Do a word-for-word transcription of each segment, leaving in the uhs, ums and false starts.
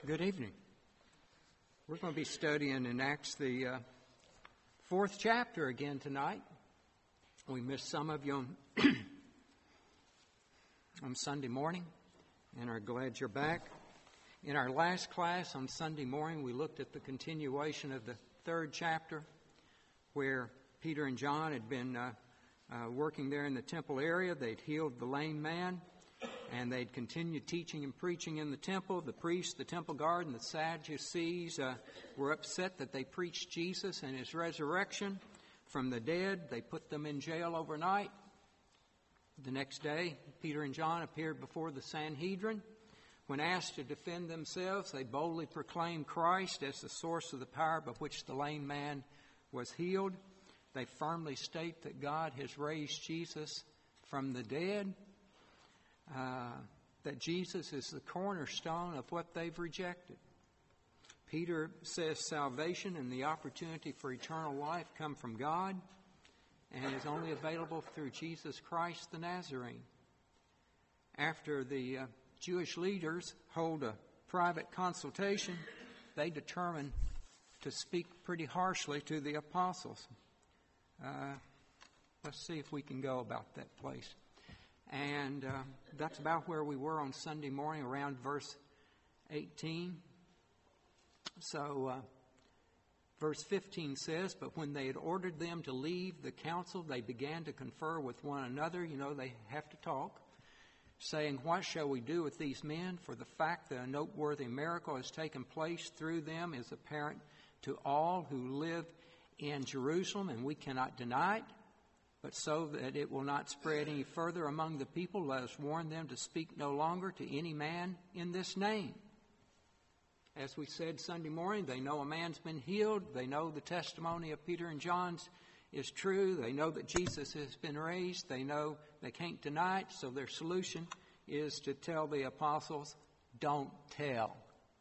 Good evening. We're going to be studying in Acts the uh, fourth chapter again tonight. We missed some of you on, on Sunday morning and are glad you're back. In our last class on Sunday morning, we looked at the continuation of the third chapter where Peter and John had been uh, uh, working there in the temple area. They'd healed the lame man. And they'd continued teaching and preaching in the temple. The priests, the temple guard, and the Sadducees uh, were upset that they preached Jesus and his resurrection from the dead. They put them in jail overnight. The next day, Peter and John appeared before the Sanhedrin. When asked to defend themselves, they boldly proclaimed Christ as the source of the power by which the lame man was healed. They firmly state that God has raised Jesus from the dead. Uh, that Jesus is the cornerstone of what they've rejected. Peter says salvation and the opportunity for eternal life come from God and is only available through Jesus Christ the Nazarene. After the uh, Jewish leaders hold a private consultation, they determine to speak pretty harshly to the apostles. Uh, let's see if we can go about that place. And uh, that's about where we were on Sunday morning, around verse eighteen. So, uh, verse fifteen says, "But when they had ordered them to leave the council, they began to confer with one another." You know, they have to talk, saying, "What shall we do with these men? For the fact that a noteworthy miracle has taken place through them is apparent to all who live in Jerusalem, and we cannot deny it. But so that it will not spread any further among the people, let us warn them to speak no longer to any man in this name." As we said Sunday morning, they know a man's been healed. They know the testimony of Peter and John's is true. They know that Jesus has been raised. They know they can't deny it. So their solution is to tell the apostles, don't tell.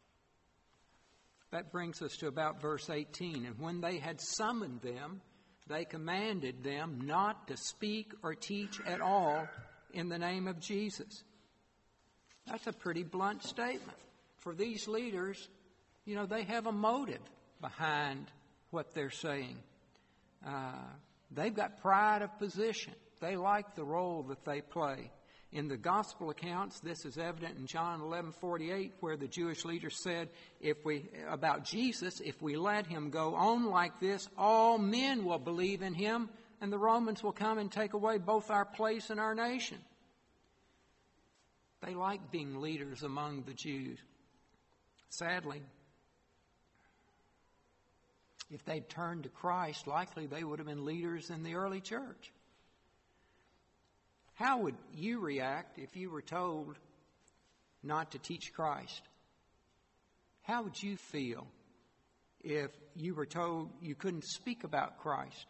That brings us to about verse eighteen. "And when they had summoned them, they commanded them not to speak or teach at all in the name of Jesus." That's a pretty blunt statement. For these leaders, you know, they have a motive behind what they're saying. Uh, they've got pride of position. They like the role that they play. In the gospel accounts, this is evident in John eleven forty-eight, where the Jewish leaders said, if we about Jesus, if we let him go on like this, all men will believe in him, and the Romans will come and take away both our place and our nation. They like being leaders among the Jews. Sadly, if they'd turned to Christ, likely they would have been leaders in the early church. How would you react if you were told not to teach Christ? How would you feel if you were told you couldn't speak about Christ?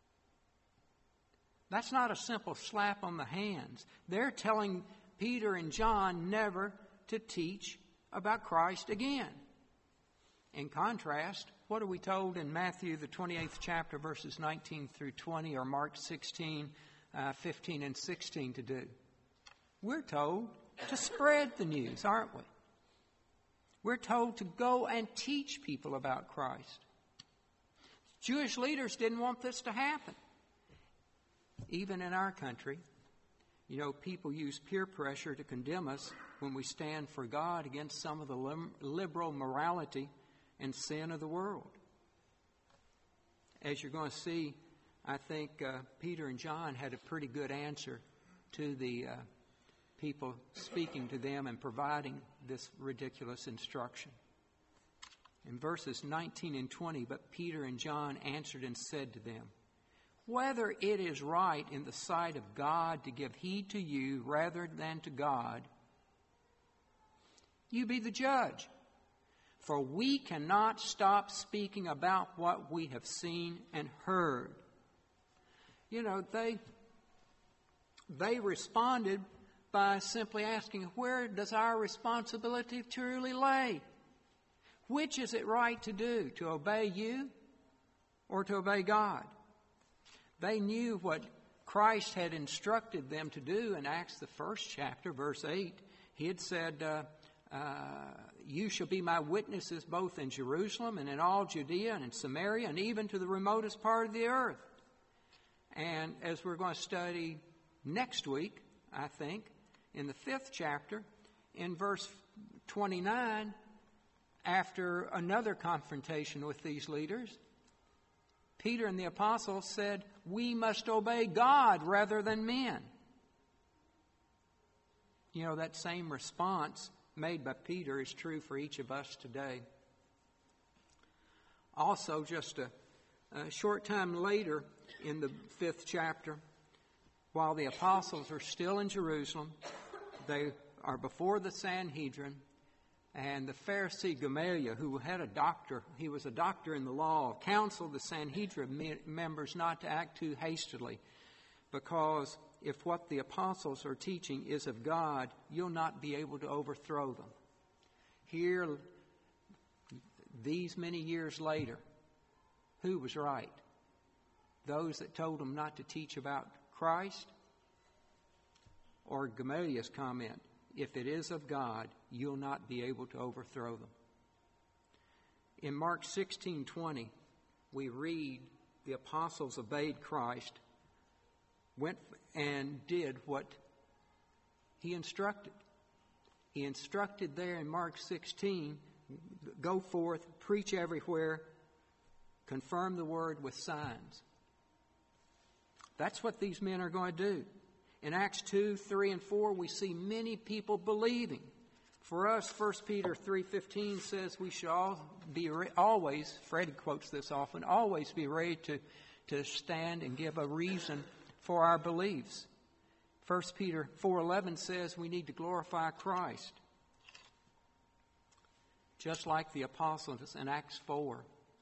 That's not a simple slap on the hands. They're telling Peter and John never to teach about Christ again. In contrast, what are we told in Matthew, the twenty-eighth chapter, verses nineteen through twenty, or Mark sixteen, Uh, fifteen and sixteen to do? We're told to spread the news, aren't we? We're told to go and teach people about Christ. Jewish leaders didn't want this to happen. Even in our country, you know, people use peer pressure to condemn us when we stand for God against some of the lim- liberal morality and sin of the world. As you're going to see, I think uh, Peter and John had a pretty good answer to the uh, people speaking to them and providing this ridiculous instruction. In verses nineteen and twenty, "But Peter and John answered and said to them, whether it is right in the sight of God to give heed to you rather than to God, you be the judge. For we cannot stop speaking about what we have seen and heard." You know, they they responded by simply asking, where does our responsibility truly lay? Which is it right to do, to obey you or to obey God? They knew what Christ had instructed them to do in Acts, the first chapter, verse eight. He had said, uh, uh, you shall be my witnesses both in Jerusalem and in all Judea and in Samaria and even to the remotest part of the earth. And as we're going to study next week, I think, in the fifth chapter, in verse twenty-nine, after another confrontation with these leaders, Peter and the apostles said, we must obey God rather than men. You know, that same response made by Peter is true for each of us today. Also, just a, a short time later in the fifth chapter, while the apostles are still in Jerusalem, they are before the Sanhedrin, and the Pharisee Gamaliel, who had a doctor, he was a doctor in the law, counseled the Sanhedrin members not to act too hastily, because if what the apostles are teaching is of God, you'll not be able to overthrow them. Here, these many years later, who was right? Those that told them not to teach about Christ? Or Gamaliel's comment, if it is of God, you'll not be able to overthrow them. In Mark sixteen twenty, we read the apostles obeyed Christ, went and did what he instructed. He instructed there in Mark sixteen, go forth, preach everywhere, confirm the word with signs. That's what these men are going to do. In Acts two, three, and four, we see many people believing. For us, First Peter three fifteen says we should all be re- always, Fred quotes this often, always be ready to, to stand and give a reason for our beliefs. First Peter four eleven says we need to glorify Christ. Just like the apostles in Acts four,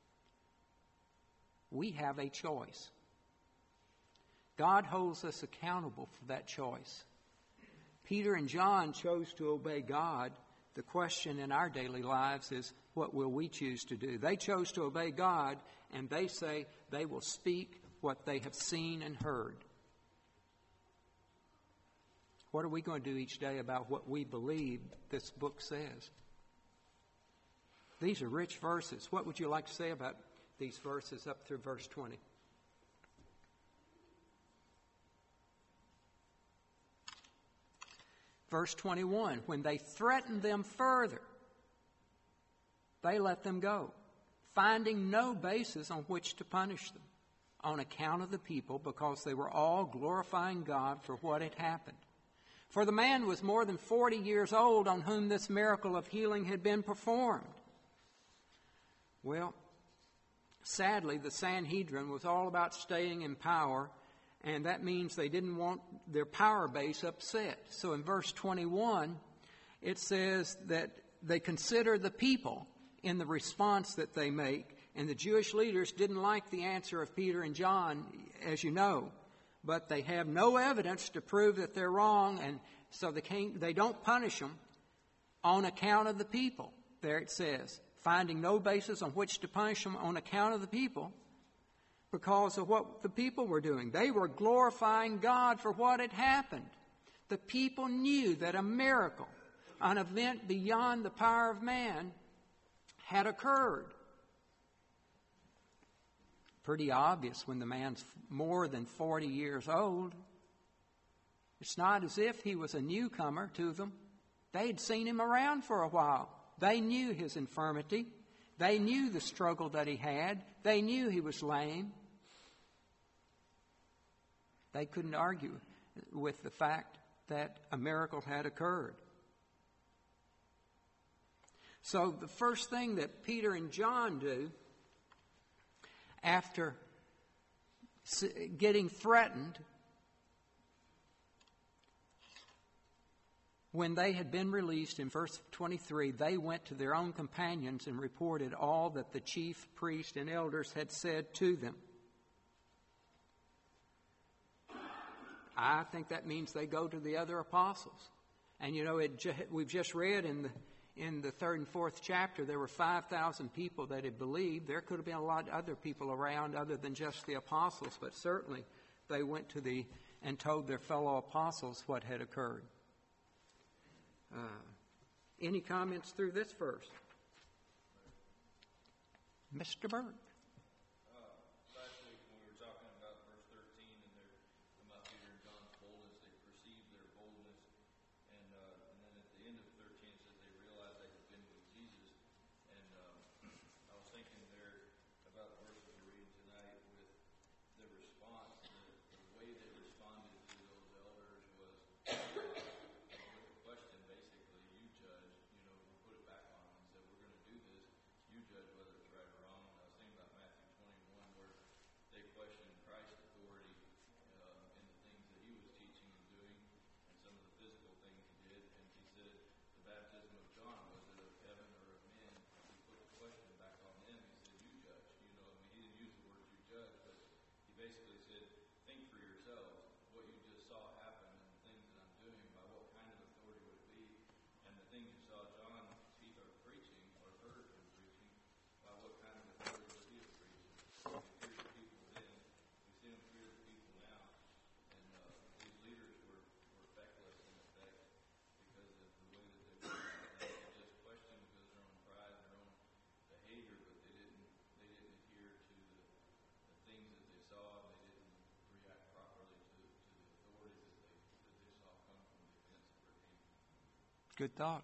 we have a choice. God holds us accountable for that choice. Peter and John chose to obey God. The question in our daily lives is, what will we choose to do? They chose to obey God, and they say they will speak what they have seen and heard. What are we going to do each day about what we believe this book says? These are rich verses. What would you like to say about these verses up through verse twenty? Verse twenty-one, when they threatened them further, they let them go, finding no basis on which to punish them, on account of the people, because they were all glorifying God for what had happened. For the man was more than forty years old on whom this miracle of healing had been performed. Well, sadly, the Sanhedrin was all about staying in power, and that means they didn't want their power base upset. So in verse twenty-one, it says that they consider the people in the response that they make. And the Jewish leaders didn't like the answer of Peter and John, as you know. But they have no evidence to prove that they're wrong, and so they can't, they don't punish them on account of the people. There it says, finding no basis on which to punish them on account of the people, because of what the people were doing. They were glorifying God for what had happened. The people knew that a miracle, an event beyond the power of man, had occurred. Pretty obvious when the man's more than forty years old. It's not as if he was a newcomer to them. They'd seen him around for a while. They knew his infirmity. They knew the struggle that he had. They knew he was lame. They couldn't argue with the fact that a miracle had occurred. So the first thing that Peter and John do after getting threatened, when they had been released in verse twenty-three, they went to their own companions and reported all that the chief priests and elders had said to them. I think that means they go to the other apostles. And you know, it, we've just read in the in the third and fourth chapter, there were five thousand people that had believed. There could have been a lot of other people around other than just the apostles, but certainly they went to the and told their fellow apostles what had occurred. Uh, Any comments through this verse? Mister Burke. Good thought.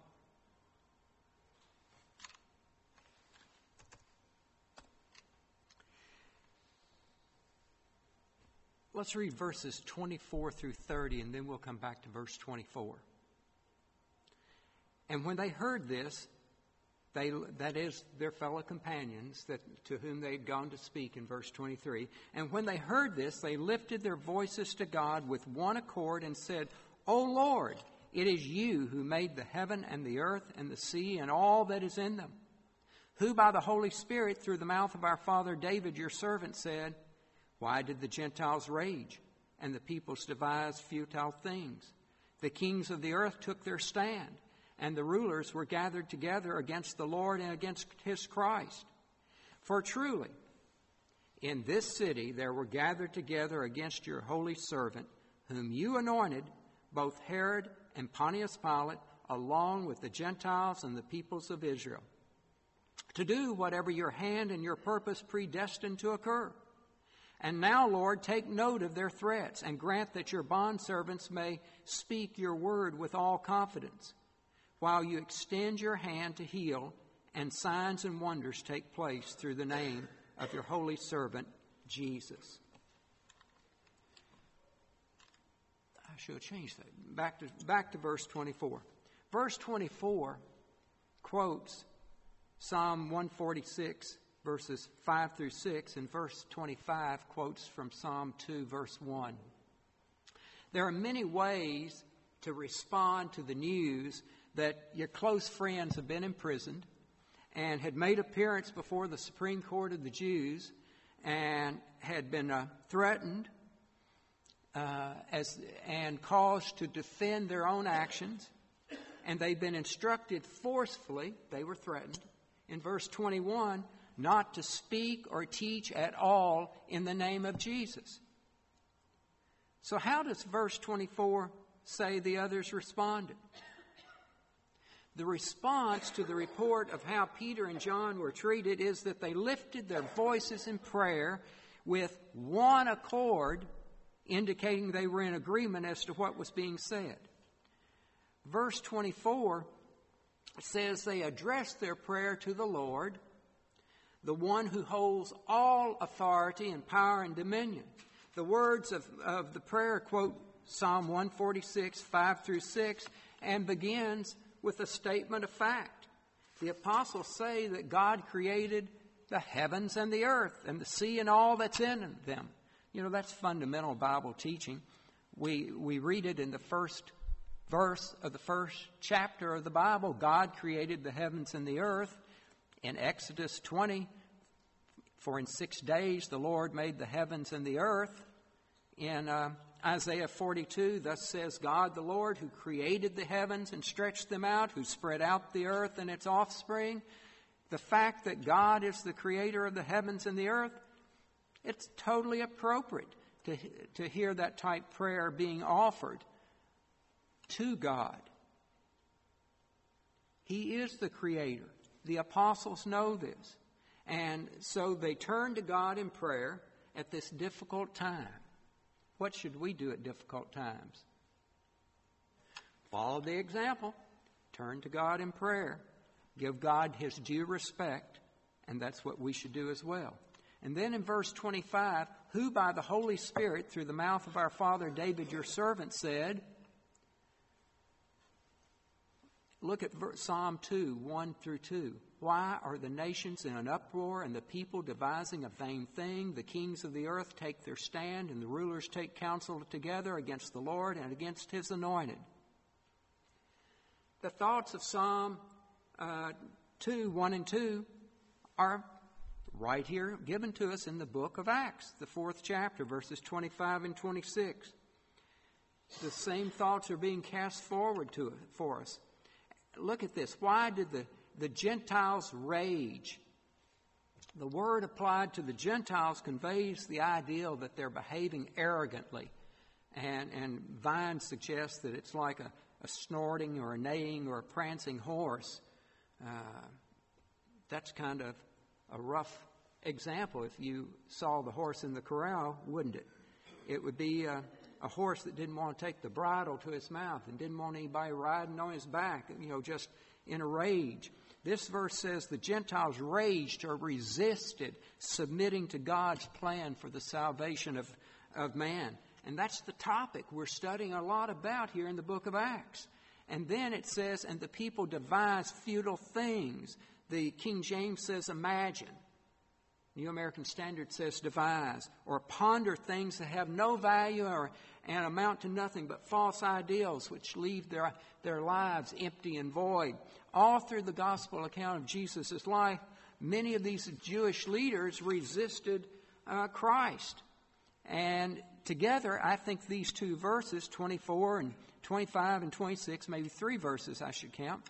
Let's read verses twenty-four through thirty, and then we'll come back to verse twenty-four. And when they heard this, they, that is, their fellow companions that, to whom they had gone to speak in verse twenty-three, and when they heard this, they lifted their voices to God with one accord and said, O Lord, it is you who made the heaven and the earth and the sea and all that is in them, who by the Holy Spirit through the mouth of our father David your servant said, Why did the Gentiles rage and the peoples devise futile things? The kings of the earth took their stand, and the rulers were gathered together against the Lord and against his Christ. For truly, in this city there were gathered together against your holy servant, whom you anointed, both Herod and Pontius Pilate, along with the Gentiles and the peoples of Israel, to do whatever your hand and your purpose predestined to occur. And now, Lord, take note of their threats and grant that your bondservants may speak your word with all confidence, while you extend your hand to heal and signs and wonders take place through the name of your holy servant, Jesus. I should have changed that. Back to, back to verse twenty-four. Verse twenty-four quotes Psalm one forty-six, verses five through six, and verse twenty-five quotes from Psalm two, verse one. There are many ways to respond to the news that your close friends have been imprisoned and had made appearance before the Supreme Court of the Jews and had been uh, threatened uh, as and caused to defend their own actions. And they've been instructed forcefully, they were threatened, in verse twenty-one, not to speak or teach at all in the name of Jesus. So how does verse twenty-four say the others responded? The response to the report of how Peter and John were treated is that they lifted their voices in prayer with one accord, indicating they were in agreement as to what was being said. Verse twenty-four says they addressed their prayer to the Lord, the one who holds all authority and power and dominion. The words of, of the prayer quote Psalm one forty-six, five through six, and begins with a statement of fact. The apostles say that God created the heavens and the earth and the sea and all that's in them. You know, that's fundamental Bible teaching. We we read it in the first verse of the first chapter of the Bible. God created the heavens and the earth. In Exodus twenty, for in six days the Lord made the heavens and the earth. In uh, Isaiah forty-two, thus says God the Lord, who created the heavens and stretched them out, who spread out the earth and its offspring. The fact that God is the creator of the heavens and the earth, it's totally appropriate to, to hear that type prayer being offered to God. He is the Creator. The apostles know this. And so they turn to God in prayer at this difficult time. What should we do at difficult times? Follow the example. Turn to God in prayer. Give God His due respect. And that's what we should do as well. And then in verse twenty-five, who by the Holy Spirit, through the mouth of our father David, your servant, said, look at Psalm two, one through two. Why are the nations in an uproar and the people devising a vain thing? The kings of the earth take their stand and the rulers take counsel together against the Lord and against His anointed. The thoughts of Psalm uh, two, one and two are right here given to us in the book of Acts, the fourth chapter, verses twenty-five and twenty-six. The same thoughts are being cast forward to for us. Look at this. Why did the, the Gentiles rage? The word applied to the Gentiles conveys the ideal that they're behaving arrogantly. And, and Vine suggests that it's like a, a snorting or a neighing or a prancing horse. Uh, that's kind of a rough example if you saw the horse in the corral, wouldn't it? It would be a, a horse that didn't want to take the bridle to his mouth and didn't want anybody riding on his back, you know, just in a rage. This verse says the Gentiles raged or resisted submitting to God's plan for the salvation of, of man. And that's the topic we're studying a lot about here in the book of Acts. And then it says, and the people devised futile things. The King James says imagine. New American Standard says devise or ponder things that have no value or and amount to nothing but false ideals which leave their, their lives empty and void. All through the gospel account of Jesus' life, many of these Jewish leaders resisted uh, Christ. And together, I think these two verses, twenty-four and twenty-five and twenty-six, maybe three verses I should count,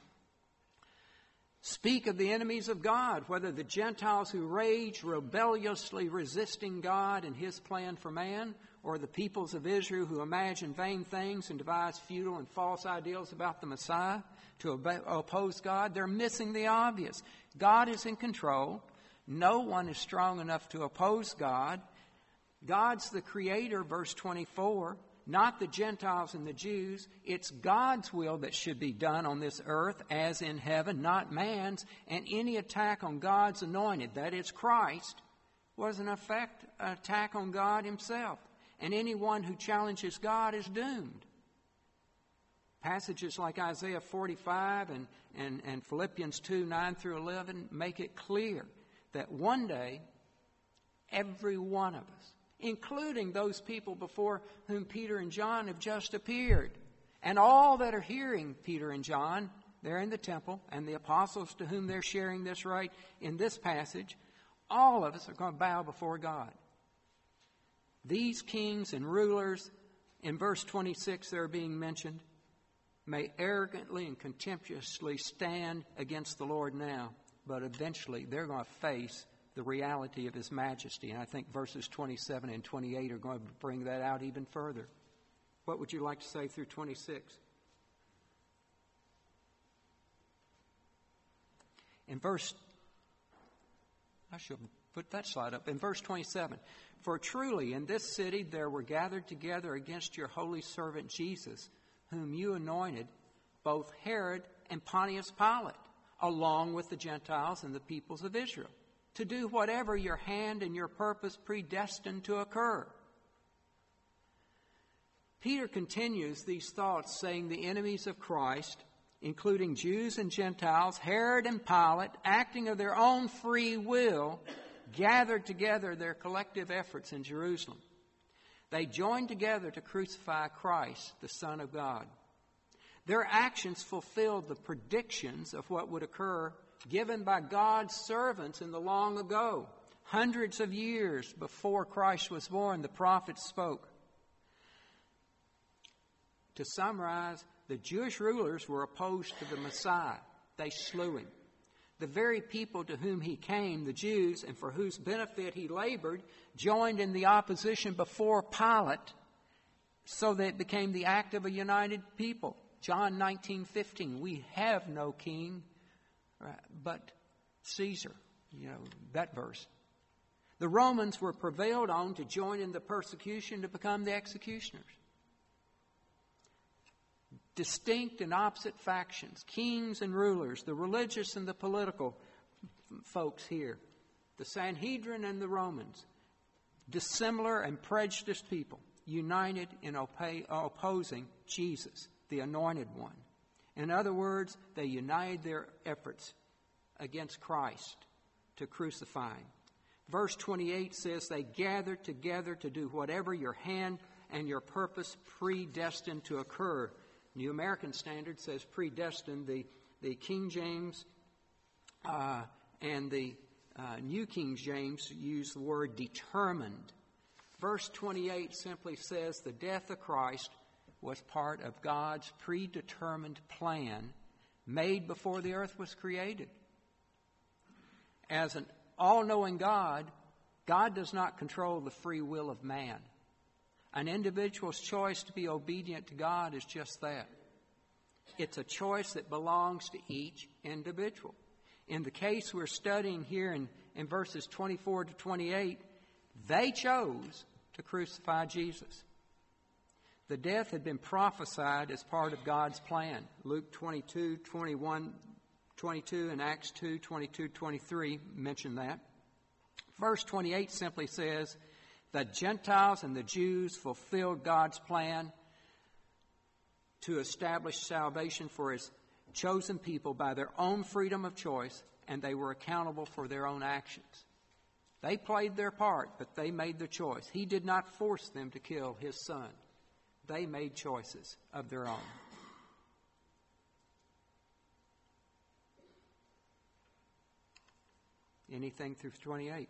speak of the enemies of God, whether the Gentiles who rage rebelliously resisting God and His plan for man, or the peoples of Israel who imagine vain things and devise futile and false ideals about the Messiah to oppose God. They're missing the obvious. God is in control. No one is strong enough to oppose God. God's the Creator, verse twenty-four. Not the Gentiles and the Jews. It's God's will that should be done on this earth as in heaven, not man's. And any attack on God's anointed, that is Christ, was in effect an attack on God Himself. And anyone who challenges God is doomed. Passages like Isaiah forty-five and, and, and Philippians two, nine through eleven make it clear that one day, every one of us, including those people before whom Peter and John have just appeared. And all that are hearing Peter and John, they're in the temple, and the apostles to whom they're sharing this right in this passage, all of us are going to bow before God. These kings and rulers, in verse twenty-six that are being mentioned, may arrogantly and contemptuously stand against the Lord now, but eventually they're going to face the reality of His majesty. And I think verses twenty-seven and twenty-eight are going to bring that out even further. What would you like to say through twenty-six? In verse, I should put that slide up. In verse twenty-seven, for truly in this city there were gathered together against your holy servant Jesus, whom you anointed, both Herod and Pontius Pilate, along with the Gentiles and the peoples of Israel, to do whatever your hand and your purpose predestined to occur. Peter continues these thoughts, saying the enemies of Christ, including Jews and Gentiles, Herod and Pilate, acting of their own free will, gathered together their collective efforts in Jerusalem. They joined together to crucify Christ, the Son of God. Their actions fulfilled the predictions of what would occur given by God's servants in the long ago. Hundreds of years before Christ was born, the prophets spoke. To summarize, the Jewish rulers were opposed to the Messiah. They slew Him. The very people to whom He came, the Jews, and for whose benefit He labored, joined in the opposition before Pilate, so that it became the act of a united people. John nineteen fifteen, we have no king but Caesar. You know, that verse. The Romans were prevailed on to join in the persecution to become the executioners. Distinct and opposite factions, kings and rulers, the religious and the political folks here, the Sanhedrin and the Romans, dissimilar and prejudiced people, united in opposing Jesus, the Anointed One. In other words, they united their efforts against Christ to crucify him. Verse twenty-eight says they gathered together to do whatever your hand and your purpose predestined to occur. New American Standard says predestined. The, the King James uh, and the uh, New King James use the word determined. Verse twenty-eight simply says the death of Christ was part of God's predetermined plan made before the earth was created. As an all-knowing God, God does not control the free will of man. An individual's choice to be obedient to God is just that. It's a choice that belongs to each individual. In the case we're studying here in, in verses twenty-four to twenty-eight, they chose to crucify Jesus. The death had been prophesied as part of God's plan. Luke twenty-two, twenty-one, twenty-two and Acts two, twenty-two, twenty-three mention that. Verse twenty-eight simply says, the Gentiles and the Jews fulfilled God's plan to establish salvation for his chosen people by their own freedom of choice, and they were accountable for their own actions. They played their part, but they made the choice. He did not force them to kill his son. They made choices of their own. Anything through twenty-eight?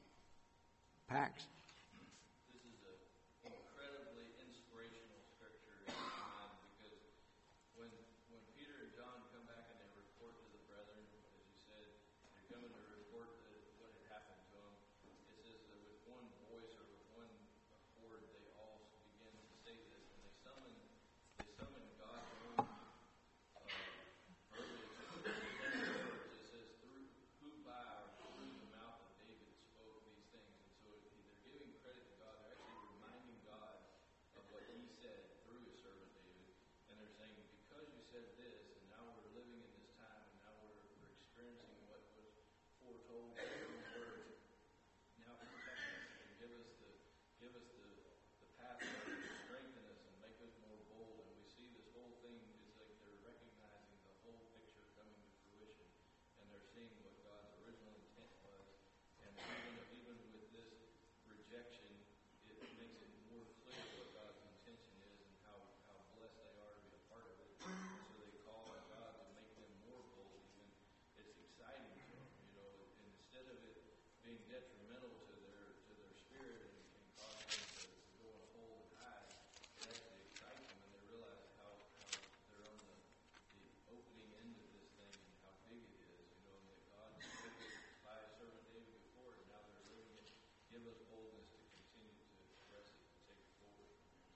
Pax. This is an incredibly inspirational scripture in my mind, because when when Peter and John come back and they report to the brethren, as you said, they're coming to report the, what had happened to them. It says that with one voice or with one accord, they all begin to say this, and they summon they summon God's own uh, verbiage. It says through who by or through the mouth of David spoke these things, and so it, they're giving credit to God. They're actually reminding God of what He said through His servant David, and they're saying, because you said this, and now we're living in this time, and now we're, we're experiencing what was foretold in your word. Now protect us and give us the give us the, the pathway to strengthen us and make us more bold. And we see this whole thing is like they're recognizing the whole picture coming to fruition, and they're seeing what God's original intent was. And even even with this rejection, it makes it more clear what God's intention is and how, how blessed they are to be a part of it. So they call on God to make them more bold. Even it's exciting to them, you know. And instead of it being detrimental to their to their spirit and, and causing them to, to go in a hole and hide, it actually excites them, and they realize how, how they're on the, the opening end of this thing and how big it is, you know, and that God spoke it by His servant David before, and now they're living it. Give us boldness to continue to express it and take it forward.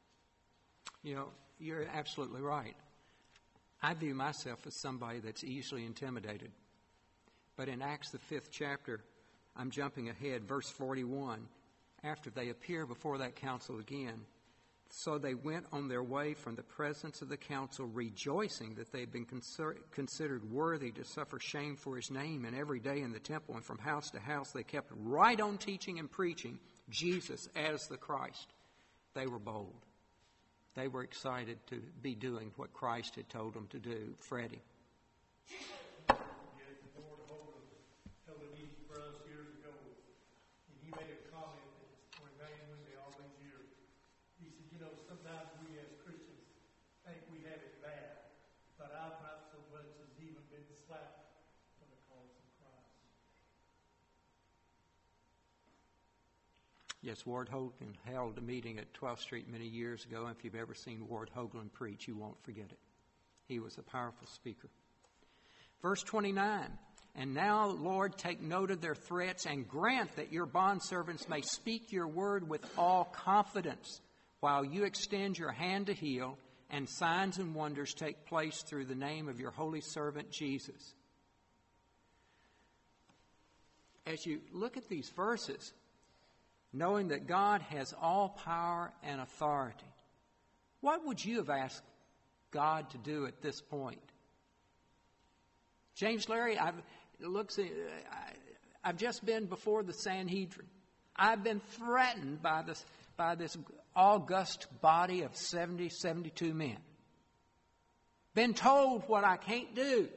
You know, you're absolutely right. I view myself as somebody that's easily intimidated. But in Acts, the fifth chapter, I'm jumping ahead, verse forty-one, after they appear before that council again. So they went on their way from the presence of the council, rejoicing that they had been consider- considered worthy to suffer shame for His name. And every day in the temple and from house to house, they kept right on teaching and preaching Jesus as the Christ. They were bold. They were excited to be doing what Christ had told them to do. Freddie. Yeah, the Lord held a meeting for us years ago, and he made a comment that remained with me all these years. He said, you know, sometimes we as Christians think we have it bad, but I've not so much as even been slapped for the cause of Christ. Yes, Ward Hoagland held a meeting at twelfth Street many years ago. And if you've ever seen Ward Hoagland preach, you won't forget it. He was a powerful speaker. Verse twenty-nine, and now, Lord, take note of their threats and grant that your bondservants may speak your word with all confidence while you extend your hand to heal and signs and wonders take place through the name of your holy servant Jesus. as you look at these verses, knowing that God has all power and authority, what would you have asked God to do at this point? James Larry, I've looks. I've just been before the Sanhedrin. I've been threatened by this by this august body of seventy, seventy-two men. Been told what I can't do.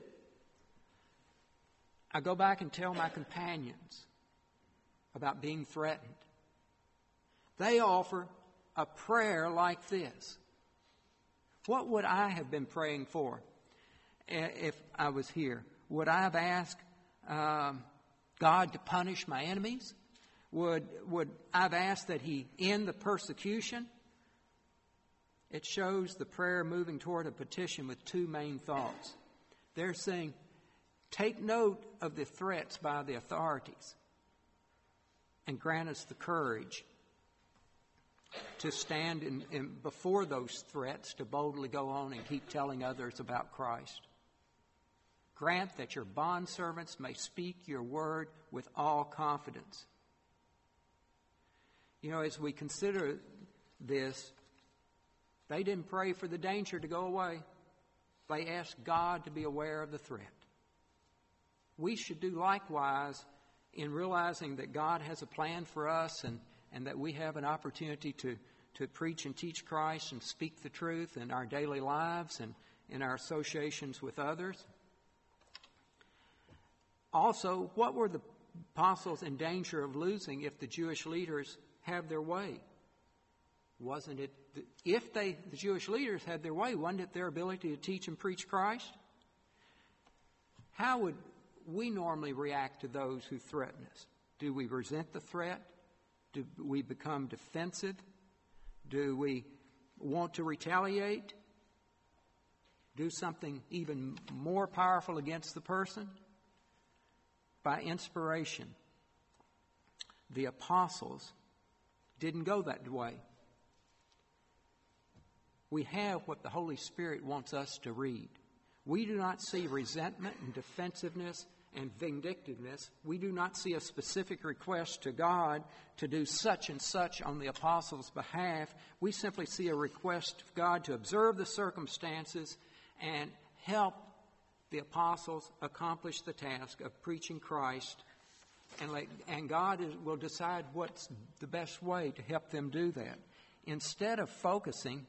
I go back and tell my companions about being threatened. They offer a prayer like this. What would I have been praying for if I was here? Would I have asked um, God to punish my enemies? Would, would I have asked that He end the persecution? It shows the prayer moving toward a petition with two main thoughts. They're saying, take note of the threats by the authorities and grant us the courage to stand in, in before those threats, to boldly go on and keep telling others about Christ. Grant that your bondservants may speak your word with all confidence. You know, as we consider this, they didn't pray for the danger to go away. They asked God to be aware of the threat. We should do likewise in realizing that God has a plan for us and, and that we have an opportunity to, to preach and teach Christ and speak the truth in our daily lives and in our associations with others. Also, what were the apostles in danger of losing if the Jewish leaders have their way? Wasn't it, if they, the Jewish leaders had their way, wasn't it their ability to teach and preach Christ? How would we normally react to those who threaten us? Do we resent the threat? Do we become defensive? Do we want to retaliate? Do something even more powerful against the person? By inspiration, the apostles didn't go that way. We have what the Holy Spirit wants us to read. We do not see resentment and defensiveness and vindictiveness. We do not see a specific request to God to do such and such on the apostles' behalf. We simply see a request of God to observe the circumstances and help the apostles accomplish the task of preaching Christ, and, let, and God is, will decide what's the best way to help them do that. Instead of focusing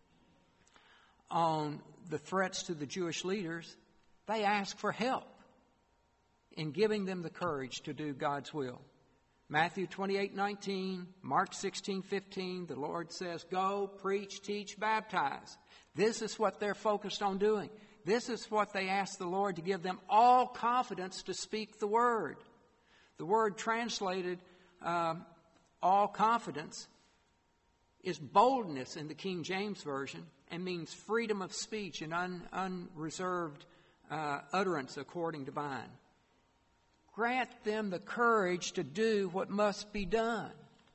on the threats to the Jewish leaders, they ask for help in giving them the courage to do God's will. Matthew twenty-eight nineteen, Mark sixteen fifteen, the Lord says, go, preach, teach, baptize. This is what they're focused on doing. This is what they ask the Lord to give them all confidence to speak the word. The word translated um, all confidence is boldness in the King James Version and means freedom of speech and un, unreserved uh, utterance according to Vine. Grant them the courage to do what must be done.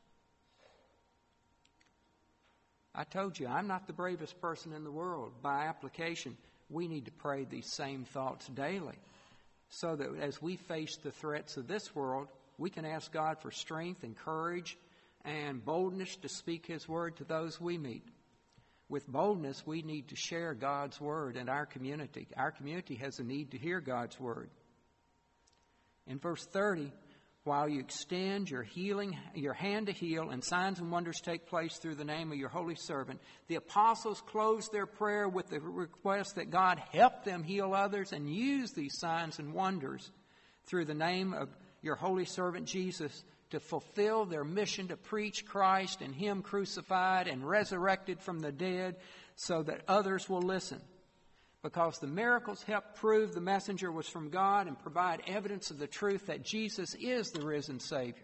I told you, I'm not the bravest person in the world. By application, we need to pray these same thoughts daily so that as we face the threats of this world, we can ask God for strength and courage and boldness to speak His word to those we meet. With boldness, we need to share God's word in our community. Our community has a need to hear God's word. In verse thirty, while you extend your healing, your hand to heal, and signs and wonders take place through the name of your holy servant, the apostles closed their prayer with the request that God help them heal others and use these signs and wonders through the name of your holy servant Jesus to fulfill their mission to preach Christ and Him crucified and resurrected from the dead so that others will listen. Because the miracles help prove the messenger was from God and provide evidence of the truth that Jesus is the risen Savior.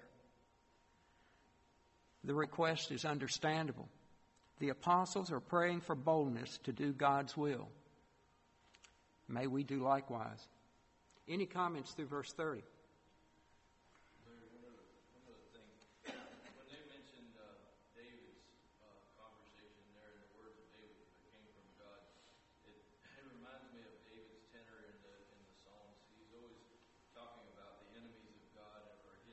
The request is understandable. The apostles are praying for boldness to do God's will. May we do likewise. Any comments through verse thirty? Talking about the enemies of God or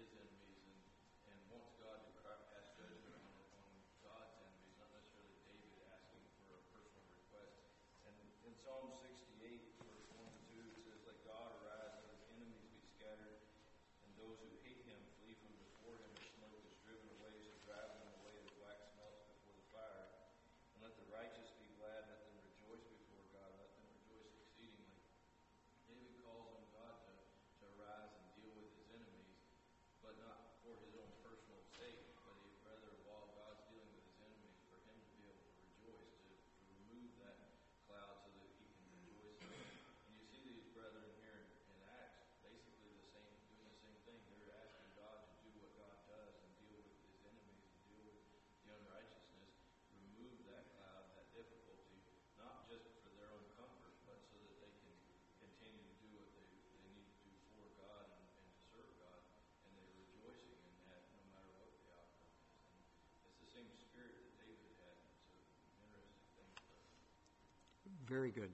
Psalm sixty-eight, verse one and two, it says, "Let God arise, let his enemies be scattered, and those who hate him flee from before him. As smoke is driven away, so drive them away as wax melts before the fire. And let the righteous be glad, let them rejoice before God, let them rejoice exceedingly." David calls on God to, to arise and deal with his enemies, but not for his own personal sake, but he, rather while God's dealing with his enemies, for him to be able to rejoice, to, to remove that cloud so that he can rejoice in it. And you see these brethren here in, in Acts, basically the same, doing the same thing. They're asking God to do what God does and deal with his enemies and deal with the unrighteousness, remove that cloud, that difficulty, not just for their own comfort, but so that they can continue to do what they, they need to do for God and, and to serve God, and they're rejoicing in that no matter what the outcome is. And it's the same spirit that David had. It's an interesting thing for us. Very good.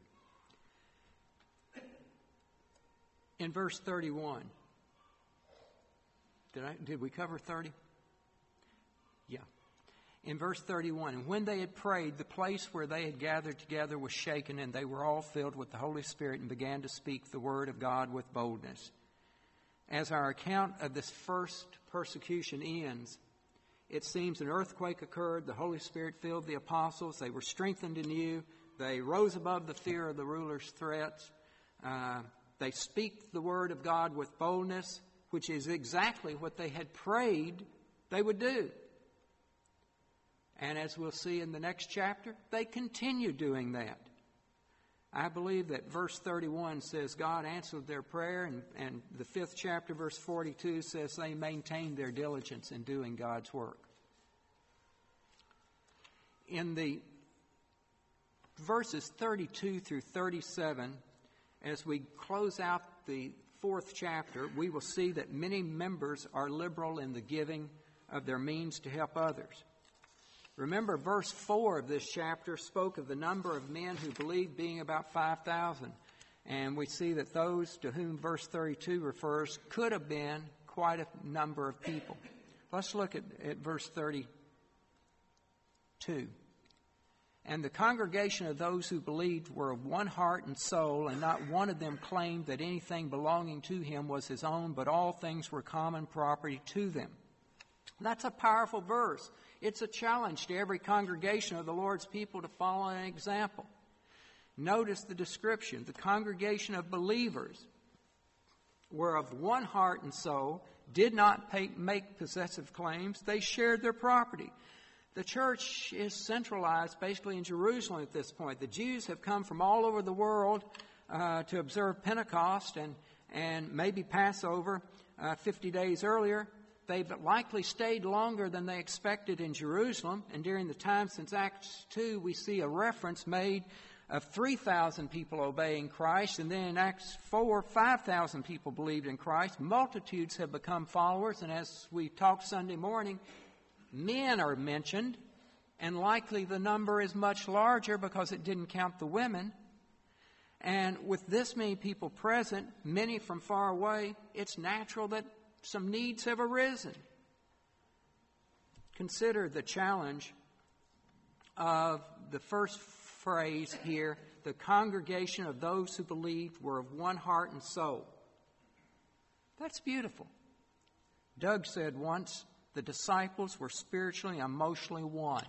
In verse thirty-one, did I did we cover thirty? Yeah. In verse thirty-one, "And when they had prayed, the place where they had gathered together was shaken, and they were all filled with the Holy Spirit and began to speak the word of God with boldness." As our account of this first persecution ends, it seems an earthquake occurred, the Holy Spirit filled the apostles, they were strengthened anew, they rose above the fear of the ruler's threats, uh, they speak the word of God with boldness, which is exactly what they had prayed they would do. And as we'll see in the next chapter, they continue doing that. I believe that verse thirty-one says God answered their prayer, and, and the fifth chapter, verse forty-two, says they maintained their diligence in doing God's work. In the verses thirty-two through thirty-seven, as we close out the fourth chapter, we will see that many members are liberal in the giving of their means to help others. Remember, verse four of this chapter spoke of the number of men who believed being about five thousand. And we see that those to whom verse thirty-two refers could have been quite a number of people. Let's look at, at verse thirty-two. "And the congregation of those who believed were of one heart and soul, and not one of them claimed that anything belonging to him was his own, but all things were common property to them." That's a powerful verse. It's a challenge to every congregation of the Lord's people to follow an example. Notice the description. The congregation of believers were of one heart and soul, did not pay, make possessive claims. They shared their property. The church is centralized basically in Jerusalem at this point. The Jews have come from all over the world uh, to observe Pentecost and, and maybe Passover uh, fifty days earlier. They've likely stayed longer than they expected in Jerusalem. And during the time since Acts two, we see a reference made of three thousand people obeying Christ. And then in Acts four, five thousand people believed in Christ. Multitudes have become followers. And as we talked Sunday morning, men are mentioned. And likely the number is much larger because it didn't count the women. And with this many people present, many from far away, it's natural that some needs have arisen. Consider the challenge of the first phrase here, the congregation of those who believed were of one heart and soul. That's beautiful. Doug said once, the disciples were spiritually and emotionally one.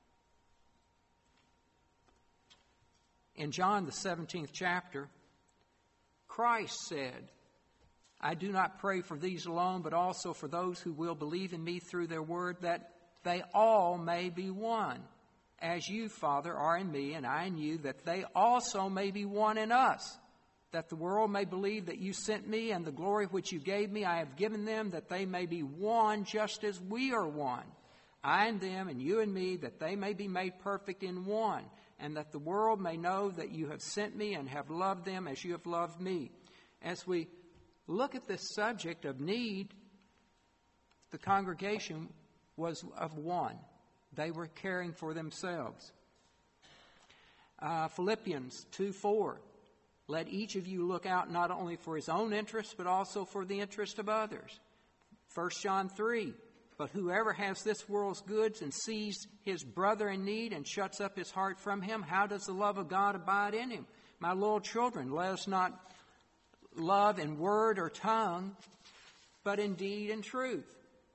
In John, the seventeenth chapter, Christ said, "I do not pray for these alone, but also for those who will believe in me through their word, that they all may be one. As you, Father, are in me, and I in you, that they also may be one in us, that the world may believe that you sent me, and the glory which you gave me I have given them, that they may be one just as we are one. I and them, and you and me, that they may be made perfect in one, and that the world may know that you have sent me and have loved them as you have loved me." As we look at this subject of need, the congregation was of one. They were caring for themselves. Uh, Philippians two four, "Let each of you look out not only for his own interest, but also for the interest of others." First John three, "But whoever has this world's goods and sees his brother in need and shuts up his heart from him, how does the love of God abide in him? My little children, let us not love in word or tongue, but in deed and truth.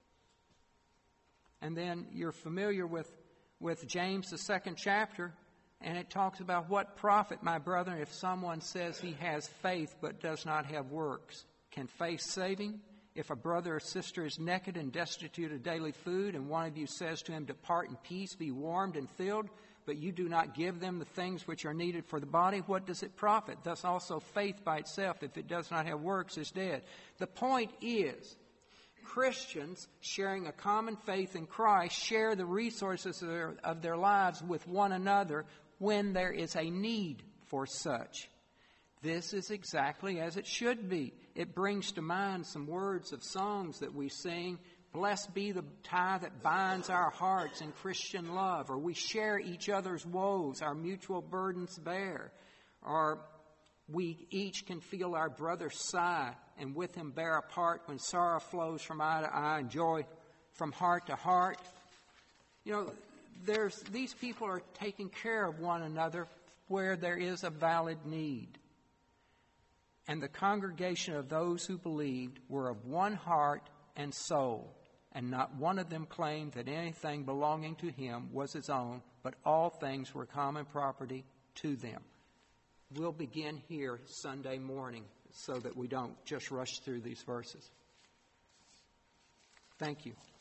And then you're familiar with, with James, the second chapter, and it talks about what profit, my brethren, if someone says he has faith but does not have works. Can faith save him? If a brother or sister is naked and destitute of daily food, and one of you says to him, depart in peace, be warmed and filled, but you do not give them the things which are needed for the body, what does it profit? Thus also faith by itself, if it does not have works, is dead. The point is, Christians sharing a common faith in Christ share the resources of their, of their lives with one another when there is a need for such. This is exactly as it should be. It brings to mind some words of songs that we sing. Blessed be the tie that binds our hearts in Christian love. Or we share each other's woes, our mutual burdens bear. Or we each can feel our brother's sigh and with him bear a part when sorrow flows from eye to eye and joy from heart to heart. You know, there's these people are taking care of one another where there is a valid need. And the congregation of those who believed were of one heart and soul, and not one of them claimed that anything belonging to him was his own, but all things were common property to them. We'll begin here Sunday morning so that we don't just rush through these verses. Thank you.